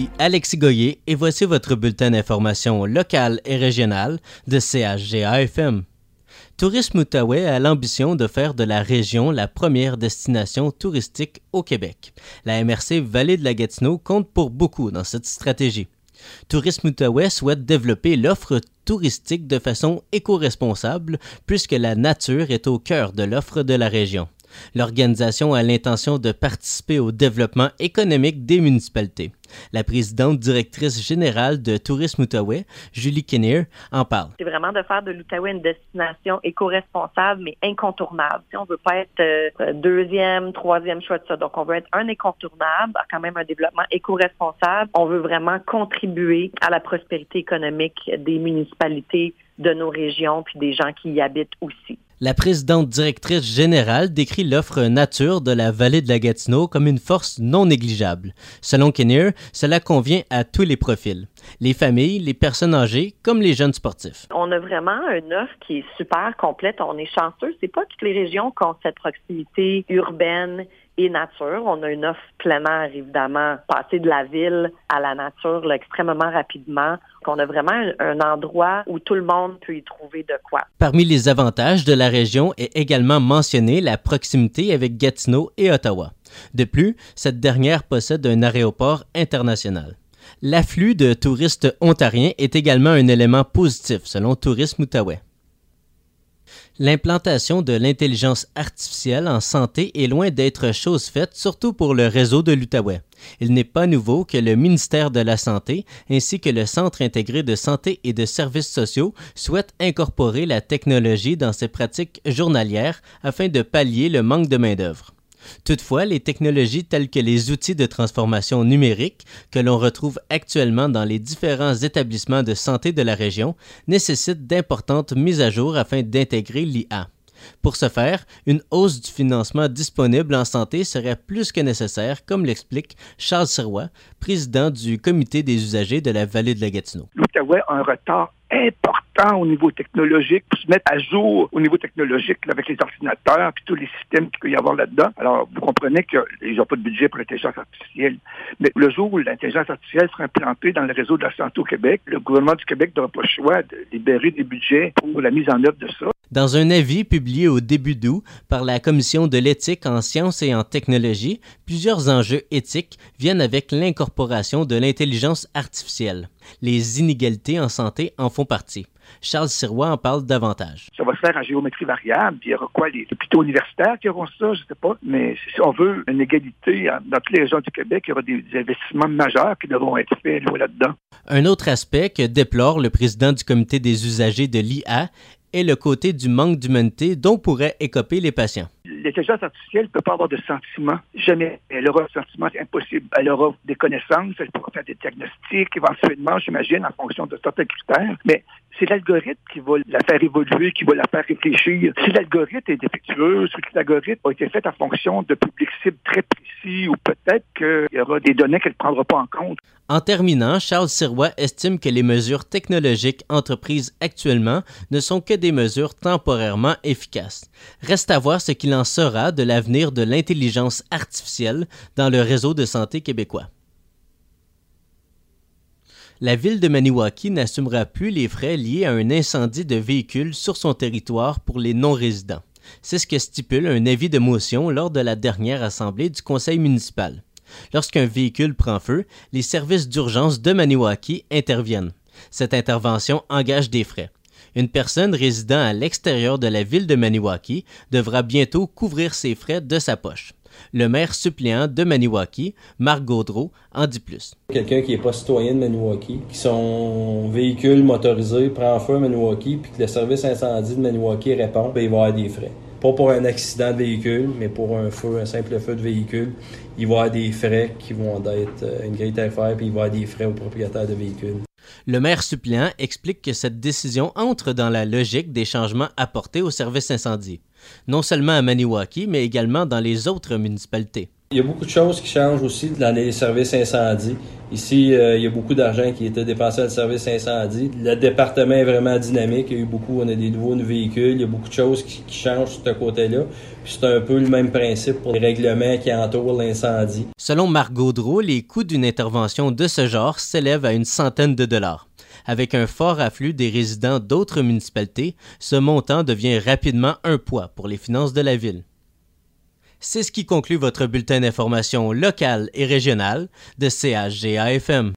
Ici Alexis Goyer et voici votre bulletin d'information locale et régionale de CHGA-FM. Tourisme Outaouais a l'ambition de faire de la région la première destination touristique au Québec. La MRC Vallée de la Gatineau compte pour beaucoup dans cette stratégie. Tourisme Outaouais souhaite développer l'offre touristique de façon éco-responsable puisque la nature est au cœur de l'offre de la région. L'organisation a l'intention de participer au développement économique des municipalités. La présidente directrice générale de Tourisme Outaouais, Julie Kinnear, en parle. C'est vraiment de faire de l'Outaouais une destination éco-responsable, mais incontournable. On ne veut pas être deuxième, troisième choix de ça. Donc, on veut être un incontournable, quand même un développement éco-responsable. On veut vraiment contribuer à la prospérité économique des municipalités, de nos régions, puis des gens qui y habitent aussi. La présidente directrice générale décrit l'offre nature de la vallée de la Gatineau comme une force non négligeable. Selon Kinnear, cela convient à tous les profils, les familles, les personnes âgées comme les jeunes sportifs. On a vraiment une offre qui est super complète. On est chanceux. C'est pas toutes les régions qui ont cette proximité urbaine et nature. On a une offre plein air, évidemment, passer de la ville à la nature là, extrêmement rapidement. Donc, on a vraiment un endroit où tout le monde peut y trouver de quoi. Parmi les avantages de la région est également mentionné la proximité avec Gatineau et Ottawa. De plus, cette dernière possède un aéroport international. L'afflux de touristes ontariens est également un élément positif selon Tourisme Outaouais. L'implantation de l'intelligence artificielle en santé est loin d'être chose faite, surtout pour le réseau de l'Outaouais. Il n'est pas nouveau que le ministère de la Santé ainsi que le Centre intégré de santé et de services sociaux souhaitent incorporer la technologie dans ses pratiques journalières afin de pallier le manque de main-d'œuvre. Toutefois, les technologies telles que les outils de transformation numérique que l'on retrouve actuellement dans les différents établissements de santé de la région nécessitent d'importantes mises à jour afin d'intégrer l'IA. Pour ce faire, une hausse du financement disponible en santé serait plus que nécessaire, comme l'explique Charles Sirois, président du Comité des usagers de la Vallée de la Gatineau. L'Outaouais a un retard important au niveau technologique pour se mettre à jour au niveau technologique là, avec les ordinateurs puis tous les systèmes qu'il peut y avoir là-dedans. Alors, vous comprenez qu'ils n'ont pas de budget pour l'intelligence artificielle. Mais le jour où l'intelligence artificielle sera implantée dans le réseau de la santé au Québec, le gouvernement du Québec n'aura pas le choix de libérer des budgets pour la mise en œuvre de ça. Dans un avis publié au début d'août par la Commission de l'éthique en sciences et en technologie, plusieurs enjeux éthiques viennent avec l'incorporation de l'intelligence artificielle. Les inégalités en santé en font partie. Charles Sirois en parle davantage. Ça va se faire en géométrie variable, puis il y aura quoi, les hôpitaux universitaires qui auront ça, je ne sais pas, mais si on veut une égalité dans toutes les régions du Québec, il y aura des investissements majeurs qui devront être faits là-dedans. Un autre aspect que déplore le président du comité des usagers de l'IA est le côté du manque d'humanité dont pourraient écoper les patients. L'intelligence artificielle ne peut pas avoir de sentiments. Jamais. Elle aura un sentiment, c'est impossible. Elle aura des connaissances, elle pourra faire des diagnostics, éventuellement, j'imagine, en fonction de certains critères. Mais c'est l'algorithme qui va la faire évoluer, qui va la faire réfléchir. Si l'algorithme est défectueux, si l'algorithme a été fait en fonction de publics cibles très précis, ou peut-être qu'il y aura des données qu'elle ne prendra pas en compte. En terminant, Charles Sirois estime que les mesures technologiques entreprises actuellement ne sont que des mesures temporairement efficaces. Reste à voir ce qu'il en sera de l'avenir de l'intelligence artificielle dans le réseau de santé québécois. La ville de Maniwaki n'assumera plus les frais liés à un incendie de véhicule sur son territoire pour les non-résidents. C'est ce que stipule un avis de motion lors de la dernière assemblée du conseil municipal. Lorsqu'un véhicule prend feu, les services d'urgence de Maniwaki interviennent. Cette intervention engage des frais. Une personne résidant à l'extérieur de la ville de Maniwaki devra bientôt couvrir ses frais de sa poche. Le maire suppléant de Maniwaki, Marc Gaudreau, en dit plus. Quelqu'un qui n'est pas citoyen de Maniwaki, qui son véhicule motorisé prend feu à Maniwaki, puis que le service incendie de Maniwaki répond, bien, il va avoir des frais. Pas pour un accident de véhicule, mais pour un simple feu de véhicule, il va y avoir des frais qui vont être une grille tarifaire, puis il va y avoir des frais au propriétaire de véhicule. Le maire suppléant explique que cette décision entre dans la logique des changements apportés au service incendie, non seulement à Maniwaki, mais également dans les autres municipalités. Il y a beaucoup de choses qui changent aussi dans les services incendie. Ici, il y a beaucoup d'argent qui était dépensé dans le service incendie. Le département est vraiment dynamique. On a des nouveaux véhicules. Il y a beaucoup de choses qui changent sur ce côté-là. Puis c'est un peu le même principe pour les règlements qui entourent l'incendie. Selon Marc Gaudreau, les coûts d'une intervention de ce genre s'élèvent à une centaine de dollars. Avec un fort afflux des résidents d'autres municipalités, ce montant devient rapidement un poids pour les finances de la ville. C'est ce qui conclut votre bulletin d'information locale et régionale de CHGA-FM.